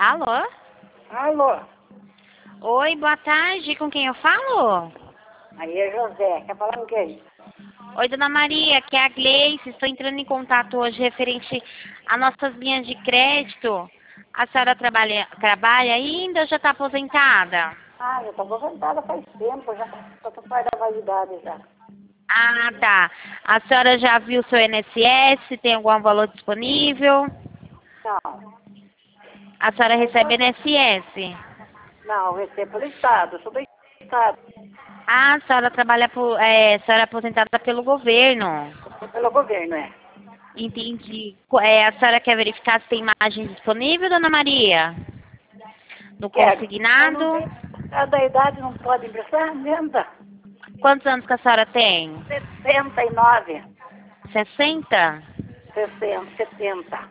Alô? Alô, Oi, boa tarde. Com quem eu falo? Maria José, quer falar com quem? Oi, dona Maria, aqui é a Gleice. Estou entrando em contato hoje referente a nossas linhas de crédito. A senhora trabalha ainda ou já está aposentada? Ah, eu tô aposentada faz tempo, já tô fora da validade já. Ah, tá. A senhora já viu seu INSS? Tem algum valor disponível? Não, A senhora recebe INSS? não, eu recebo pelo Estado, eu sou do Estado, Ah, a senhora trabalha a senhora é aposentada pelo governo. pelo governo, é. Entendi. A senhora quer verificar se tem imagem disponível, dona Maria? No Quero. Mas não consignado? tem, cada idade não pode emprestar, aumenta. Quantos anos que a senhora tem? 69, 60? 60, 70.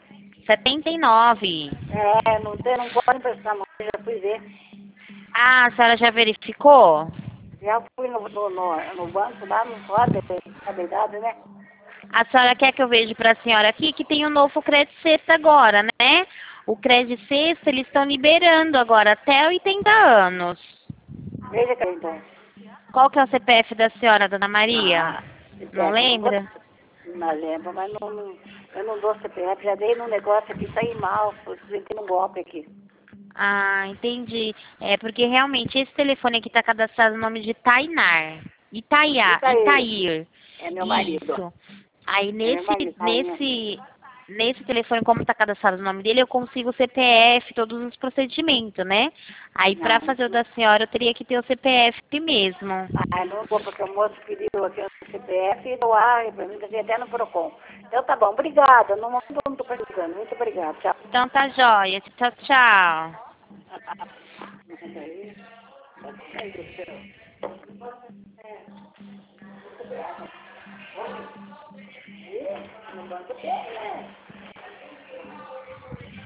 79. É, não tem, não pode emprestar, não, eu já fui ver. Ah, a senhora já verificou? Já fui no banco lá, não pode, cada idade, né? A senhora quer que eu veja para a senhora aqui que tem um novo crédito sexta agora, né? O crédito sexta eles estão liberando agora até 80 anos. Veja que então. Qual que é o CPF da senhora, dona Maria? Ah, Não CPF, não vou. lembra? Não lembro, mas eu não dou CPF, já dei num negócio aqui, saí mal, senti um golpe aqui. Ah, entendi. É porque realmente esse telefone aqui está cadastrado no nome de Tainar. Isso aí, Itair. é meu marido. Isso. Aí É meu marido, tá aí, né? nesse telefone, como está cadastrado o nome dele, eu consigo o CPF, todos os procedimentos, né? Aí para Não, fazer o da senhora eu teria que ter o CPF mesmo. não vou, porque o moço pediu aqui o CPF e doar, pra mim, que até no Procon. Então tá bom, obrigada, não estou precisando, muito obrigada, tchau. Então tá jóia. Tchau, tchau. No banco tem, né?